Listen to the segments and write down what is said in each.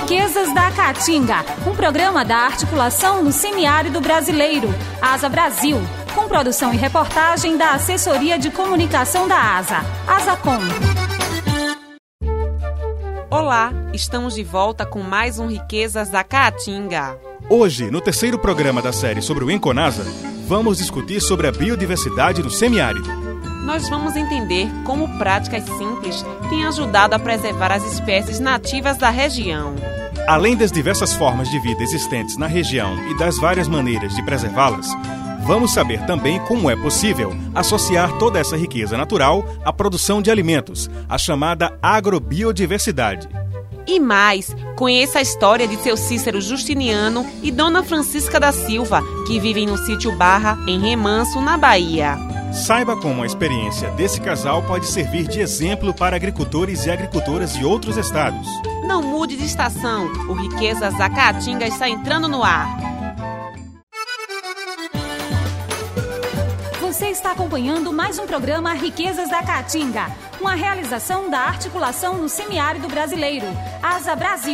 Riquezas da Caatinga, um programa da articulação no semiárido brasileiro, ASA Brasil, com produção e reportagem da Assessoria de Comunicação da ASA, ASACOM. Olá, estamos de volta com mais um Riquezas da Caatinga. Hoje, no terceiro programa da série sobre o Enconasa, vamos discutir sobre a biodiversidade no semiárido. Nós vamos entender como práticas simples têm ajudado a preservar as espécies nativas da região. Além das diversas formas de vida existentes na região e das várias maneiras de preservá-las, vamos saber também como é possível associar toda essa riqueza natural à produção de alimentos, a chamada agrobiodiversidade. E mais, conheça a história de seu Cícero Justiniano e Dona Francisca da Silva, que vivem no sítio Barra, em Remanso, na Bahia. Saiba como a experiência desse casal pode servir de exemplo para agricultores e agricultoras de outros estados. Não mude de estação, o Riquezas da Caatinga está entrando no ar. Você está acompanhando mais um programa Riquezas da Caatinga, uma realização da articulação no semiárido brasileiro, ASA Brasil.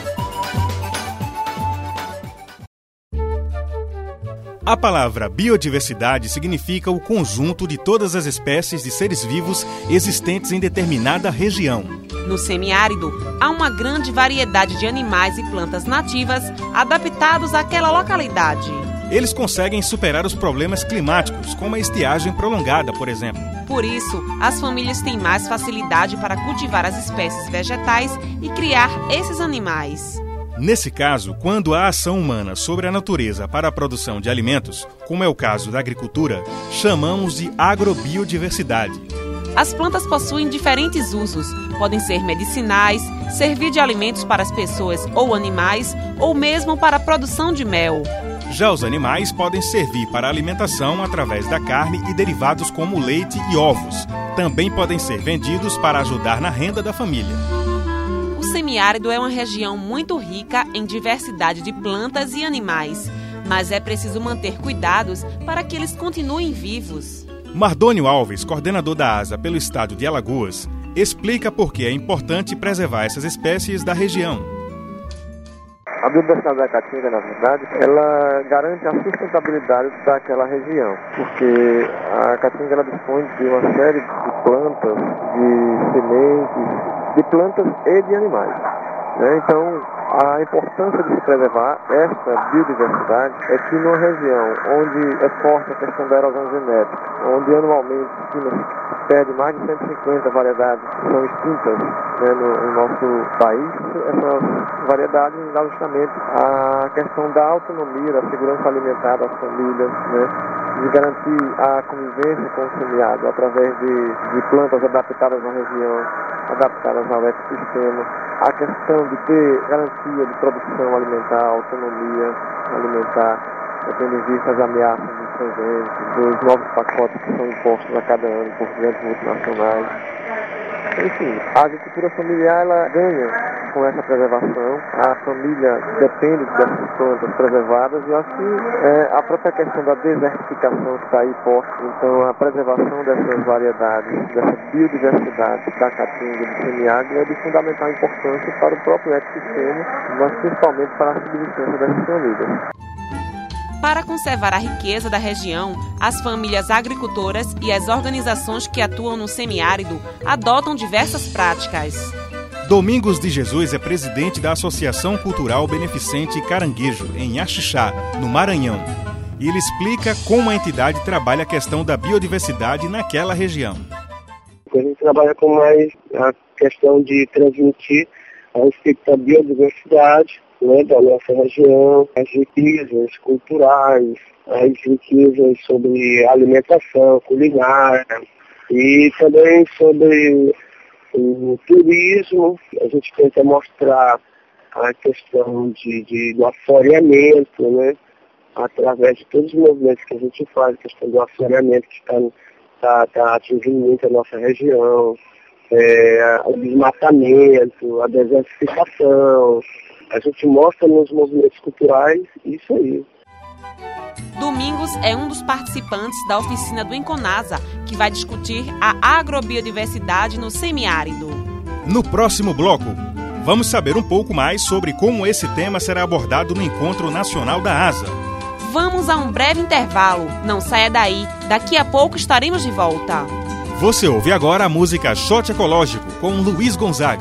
A palavra biodiversidade significa o conjunto de todas as espécies de seres vivos existentes em determinada região. No semiárido, há uma grande variedade de animais e plantas nativas adaptados àquela localidade. Eles conseguem superar os problemas climáticos, como a estiagem prolongada, por exemplo. Por isso, as famílias têm mais facilidade para cultivar as espécies vegetais e criar esses animais. Nesse caso, quando há ação humana sobre a natureza para a produção de alimentos, como é o caso da agricultura, chamamos de agrobiodiversidade. As plantas possuem diferentes usos. Podem ser medicinais, servir de alimentos para as pessoas ou animais, ou mesmo para a produção de mel. Já os animais podem servir para a alimentação através da carne e derivados como leite e ovos. Também podem ser vendidos para ajudar na renda da família. O semiárido é uma região muito rica em diversidade de plantas e animais, mas é preciso manter cuidados para que eles continuem vivos. Mardônio Alves, coordenador da ASA pelo estado de Alagoas, explica por que é importante preservar essas espécies da região. A biodiversidade da Caatinga, na verdade, ela garante a sustentabilidade daquela região, porque a Caatinga ela dispõe de uma série de plantas, de sementes, de plantas e de animais. Então, a importância de se preservar essa biodiversidade é que numa região onde é forte a questão da erosão genética, onde anualmente se perde mais de 150 variedades que são extintas no nosso país, essas variedades dão justamente a questão da autonomia, da segurança alimentar das famílias, de garantir a convivência com o semiárido através de plantas adaptadas à região, adaptadas ao ecossistema, a questão de ter garantia de produção alimentar, autonomia alimentar, tendo em vista as ameaças dos transgênicos, dos novos pacotes que são impostos a cada ano por grandes multinacionais. Enfim, a agricultura familiar ela ganha com essa preservação. A família depende dessas plantas preservadas e eu acho que a própria questão da desertificação que está aí posta. Então, a preservação dessas variedades, dessa biodiversidade da Caatinga e do semiárido é de fundamental importância para o próprio ecossistema, mas principalmente para a subsistência dessas famílias. Para conservar a riqueza da região, as famílias agricultoras e as organizações que atuam no semiárido adotam diversas práticas. Domingos de Jesus é presidente da Associação Cultural Beneficente Caranguejo, em Axixá, no Maranhão. E ele explica como a entidade trabalha a questão da biodiversidade naquela região. A gente trabalha com mais a questão de transmitir a respeito da biodiversidade, da nossa região, as riquezas culturais, as riquezas sobre alimentação, culinária e também sobre o turismo. A gente tenta mostrar a questão do assoreamento, através de todos os movimentos que a gente faz, a questão do assoreamento que está atingindo muito a nossa região, o desmatamento, a desertificação. A gente mostra nos movimentos culturais isso aí. Domingos é um dos participantes da oficina do Enconasa, que vai discutir a agrobiodiversidade no semiárido. No próximo bloco, Vamos saber um pouco mais sobre como esse tema será abordado no Encontro Nacional da ASA. Vamos a um breve intervalo. Não saia daí. Daqui a pouco estaremos de volta. Você ouve agora a música Shot Ecológico com Luiz Gonzaga.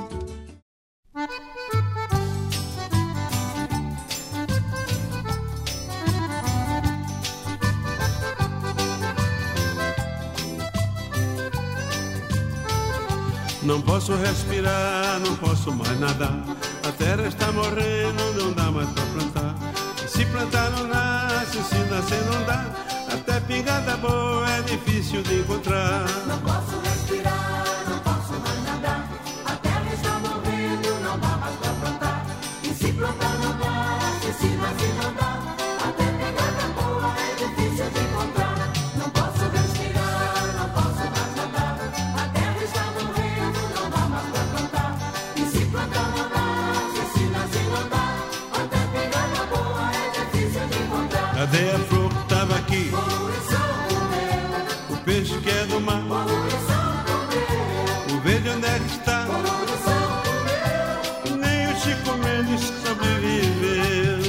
Não posso respirar, não posso mais nadar. A terra está morrendo, não dá mais pra plantar. Se plantar não nasce, se nascer não dá. Até pingada boa é difícil de encontrar. Não posso respirar, não posso mais nadar. A terra está morrendo, não dá mais pra plantar. E se plantar não nasce, se nascer não dá. Até pingada boa é difícil de encontrar. Não posso respirar, não posso mais nadar. A terra está morrendo, não dá mais pra plantar. E se plantar não nasce, se nascer não dá. Até pingada boa é difícil de encontrar. Cadê a flor que estava aqui? O peixe que é do mar. O verde onde é que está? Nem o Chico Mendes sobreviveu.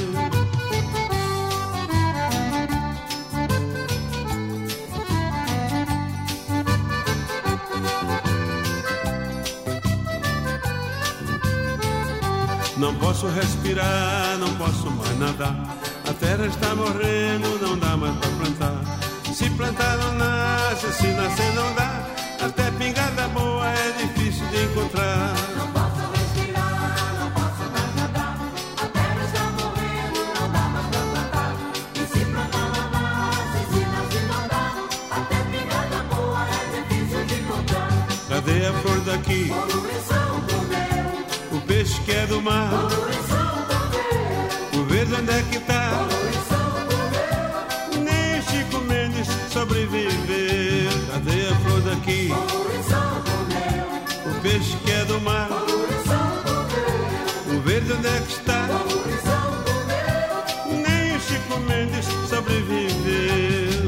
Não posso respirar, não posso mais nadar. A terra está morrendo, não dá mais pra plantar. Se plantar não nasce, se nascer não dá. Até pingada boa é difícil de encontrar. Não posso respirar, não posso mais nadar. A terra está morrendo, não dá mais pra plantar. E se plantar não nasce, se nascer não dá. Até pingada boa é difícil de encontrar. Cadê a flor daqui? Poluição comeu, O peixe que é do mar. poluição comeu, O verde onde é que tá? poluição comeu, Nem o Chico Mendes sobreviveu. Cadê a flor daqui? poluição comeu, O peixe que é do mar. poluição comeu, O verde onde é que está? poluição comeu. Nem o Chico Mendes sobreviveu.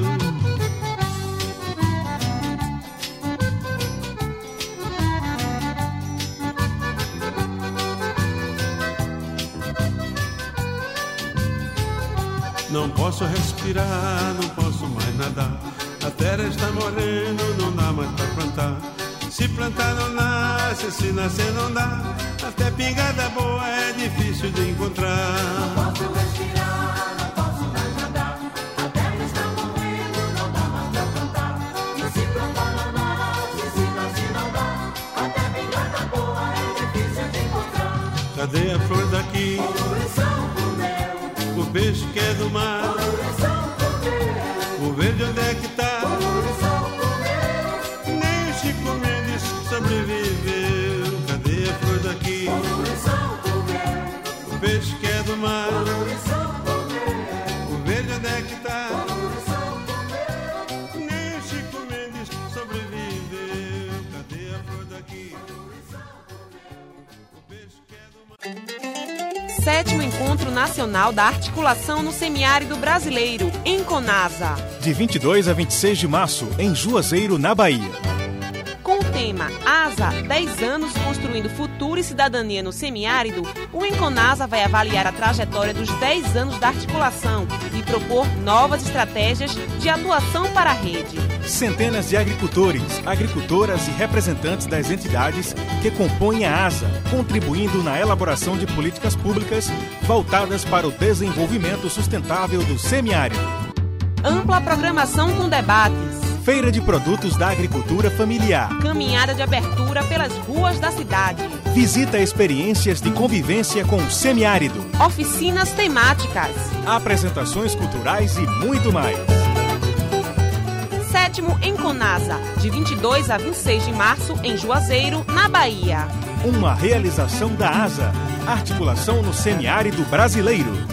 Não posso respirar, não posso mais nadar. A terra está morrendo, não dá mais pra plantar. Se plantar não nasce, se nascer não dá. Até pingada boa é difícil de encontrar. Não posso respirar, não posso mais nadar. A terra está morrendo, não dá mais pra plantar. E se plantar não nasce, se nascer não dá. Até pingada boa é difícil de encontrar. Cadê a flor daqui? Poluição comeu, O peixe que é do mar. poluição comeu, O verde onde é que tá? poluição comeu, Nem o Chico Mendes sobreviveu. Cadê a flor daqui? poluição comeu, O peixe que é do mar. poluição comeu, O verde onde é que tá? poluição comeu. Nem o Chico Mendes sobreviveu. Cadê a flor daqui? O peixe que é do mar. 7º Encontro Nacional da Articulação no Semiárido Brasileiro, Enconasa. De 22 a 26 de março, em Juazeiro, na Bahia. Com o tema ASA, 10 anos construindo futuro e cidadania no semiárido, o Enconasa vai avaliar a trajetória dos 10 anos da articulação e propor novas estratégias de atuação para a rede. Centenas de agricultores, agricultoras e representantes das entidades que compõem a ASA, contribuindo na elaboração de políticas públicas voltadas para o desenvolvimento sustentável do semiárido. Ampla programação com debates. Feira de Produtos da Agricultura Familiar. Caminhada de abertura pelas ruas da cidade. Visita experiências de convivência com o semiárido. Oficinas temáticas. Apresentações culturais e muito mais. 7º Enconasa, de 22 a 26 de março, em Juazeiro, na Bahia. Uma realização da ASA, Articulação no Semiárido Brasileiro.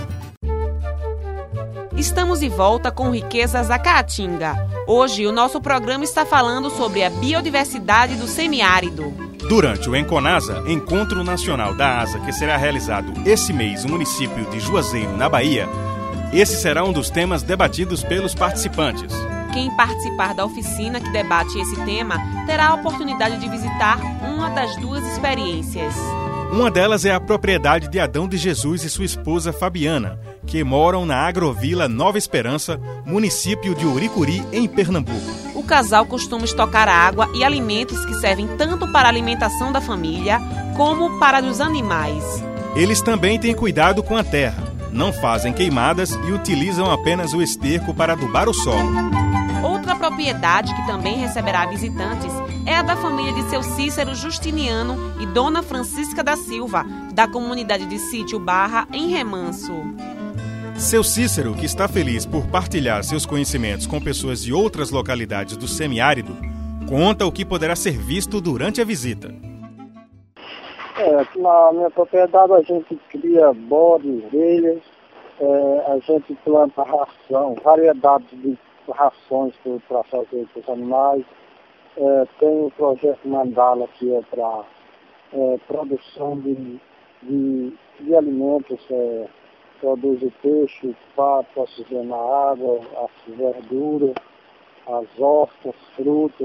Estamos de volta com Riquezas da Caatinga. Hoje o nosso programa está falando sobre a biodiversidade do semiárido. Durante o Enconasa, Encontro Nacional da ASA, que será realizado esse mês no município de Juazeiro, na Bahia, esse será um dos temas debatidos pelos participantes. Quem participar da oficina que debate esse tema terá a oportunidade de visitar uma das duas experiências. Uma delas é a propriedade de Adão de Jesus e sua esposa Fabiana, que moram na Agrovila Nova Esperança, município de Uricuri, em Pernambuco. O casal costuma estocar água e alimentos que servem tanto para a alimentação da família como para os animais. Eles também têm cuidado com a terra, não fazem queimadas e utilizam apenas o esterco para adubar o solo. Outra propriedade que também receberá visitantes é a da família de seu Cícero Justiniano e Dona Francisca da Silva, da comunidade de Sítio Barra, em Remanso. Seu Cícero, que está feliz por partilhar seus conhecimentos com pessoas de outras localidades do semiárido, conta o que poderá ser visto durante a visita. Na minha propriedade a gente cria bode, ovelhas, a gente planta ração, variedade de rações para fazer para os animais. Tem o projeto Mandala, que é para produção de alimentos, produz o peixe, o pato, oxigena a água, as verduras, as hortas, frutas.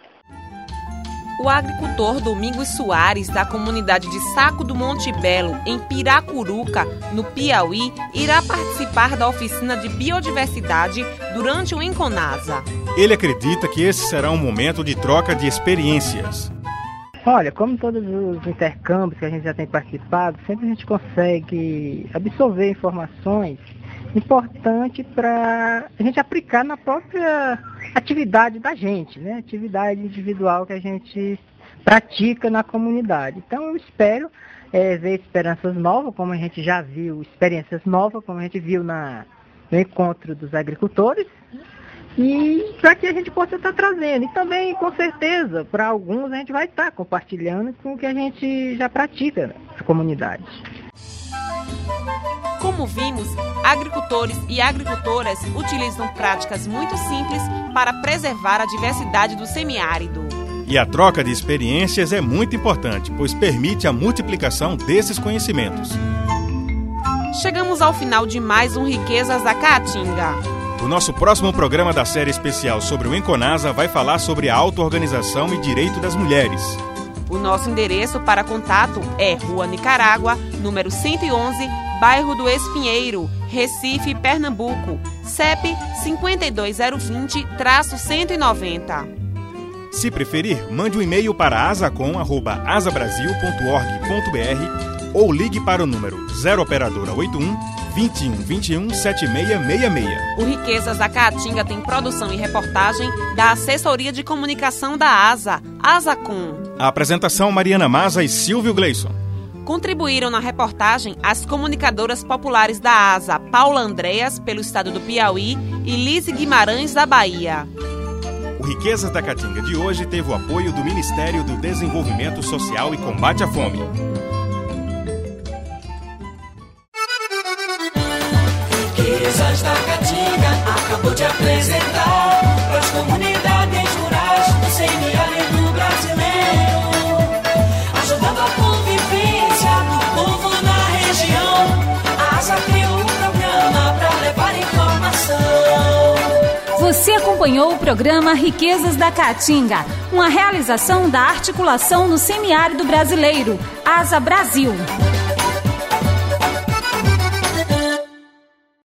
O agricultor Domingos Soares, da comunidade de Saco do Monte Belo, em Piracuruca, no Piauí, irá participar da oficina de biodiversidade durante o Enconasa. Ele acredita que esse será um momento de troca de experiências. Olha, como todos os intercâmbios que a gente já tem participado, sempre a gente consegue absorver informações importantes para a gente aplicar na própria atividade da gente, né? Atividade individual que a gente pratica na comunidade. Então eu espero ver esperanças novas, como a gente já viu, experiências novas, como a gente viu no encontro dos agricultores, e para que a gente possa estar trazendo. E também, com certeza, para alguns a gente vai estar compartilhando com o que a gente já pratica na comunidade. Como vimos, agricultores e agricultoras utilizam práticas muito simples para preservar a diversidade do semiárido. E a troca de experiências é muito importante, pois permite a multiplicação desses conhecimentos. Chegamos ao final de mais um Riquezas da Caatinga. O nosso próximo programa da série especial sobre o Enconasa vai falar sobre a auto-organização e direito das mulheres. O nosso endereço para contato é Rua Nicarágua, número 111, bairro do Espinheiro, Recife, Pernambuco, CEP 52020-190. Se preferir, mande um e-mail para asabrasil.org.br ou ligue para o número 0 operadora 81 21 21 7666. O Riquezas da Caatinga tem produção e reportagem da Assessoria de Comunicação da ASACOM. A apresentação Mariana Maza e Silvio Gleison. Contribuíram na reportagem as comunicadoras populares da ASA, Paula Andreas, pelo estado do Piauí, e Lise Guimarães, da Bahia. O Riquezas da Caatinga de hoje teve o apoio do Ministério do Desenvolvimento Social e Combate à Fome. Riquezas da Caatinga acabou de apresentar para as comunidades rurais do semiárido brasileiro, ajudando a convivência do povo na região. A ASA criou um programa para levar informação. Você acompanhou o programa Riquezas da Caatinga, uma realização da Articulação no Semiárido Brasileiro, ASA Brasil.